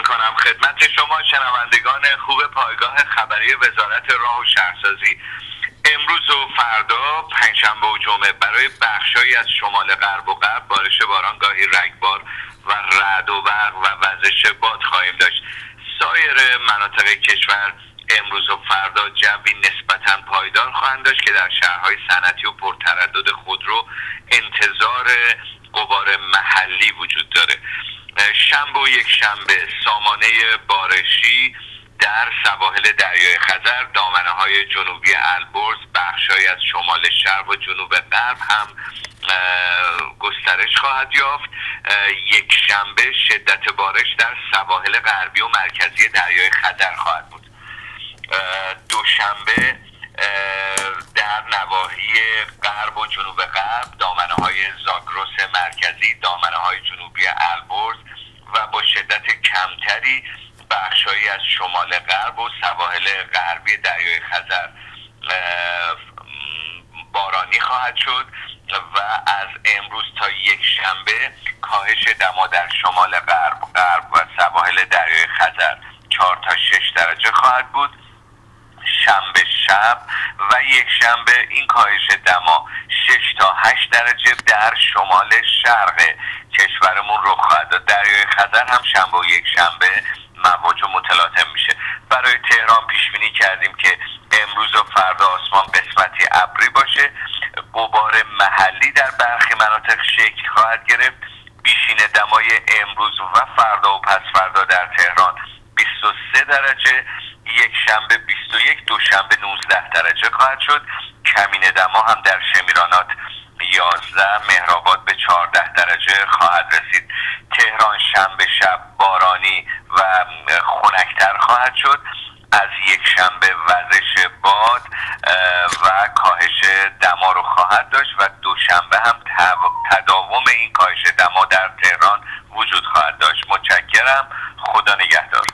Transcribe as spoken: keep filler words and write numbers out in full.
میکنم خدمت شما شنوندگان خوب پایگاه خبری وزارت راه و شهرسازی. امروز و فردا پنجشنبه و جمعه برای بخشایی از شمال غرب و غرب بارش باران گاهی رگبار و رعد و برق و وزش باد خواهیم داشت. سایر مناطق کشور امروز و فردا جوی نسبتاً پایدار خواهند داشت که در شهرهای صنعتی و پرتردد خودرو انتظار غبار محلی وجود داره. شنبه و یک شنبه سامانه بارشی در سواحل دریای خزر، دامنه های جنوبی البرز، بخشایی از شمال شرق و جنوب غرب هم گسترش خواهد یافت. یک شنبه شدت بارش در سواحل غربی و مرکزی دریای خزر خواهد بود. دوشنبه در نواحی غرب و جنوب غرب، دامنه های زاگرس مرکزی، دامنه های جنوبی البرز و با شدت کمتری بخشایی از شمال غرب و سواحل غربی دریای خزر بارانی خواهد شد و از امروز تا یک شنبه کاهش دما در شمال غرب غرب و سواحل دریای خزر چهار تا شش درجه خواهد بود. شنبه شب و یک شنبه این کاهش دما شش تا هشت درجه در شمال شرق کشورمون رخ خواهد داد. دریای خزر هم شنبه و یک شنبه مواج متلاطم میشه. برای تهران پیش بینی کردیم که امروز و فردا آسمان قسمتی ابری باشه، غبار محلی در برخی مناطق شکل خواهد گرفت. بیشین دمای امروز و فردا و پس فردا در تهران بیست و سه درجه، یک شنبه بیست و یک، دوشنبه نوزده درجه خواهد شد. کمین دما هم در شمیرانات یازده، مهرآباد به چهارده درجه خواهد رسید. تهران شنبه شب بارانی و خنک‌تر خواهد شد. از یک شنبه وزش باد و کاهش دما رو خواهد داشت و دوشنبه هم تداوم این کاهش دما در تهران وجود خواهد داشت. متشکرم. خدا نگهدار.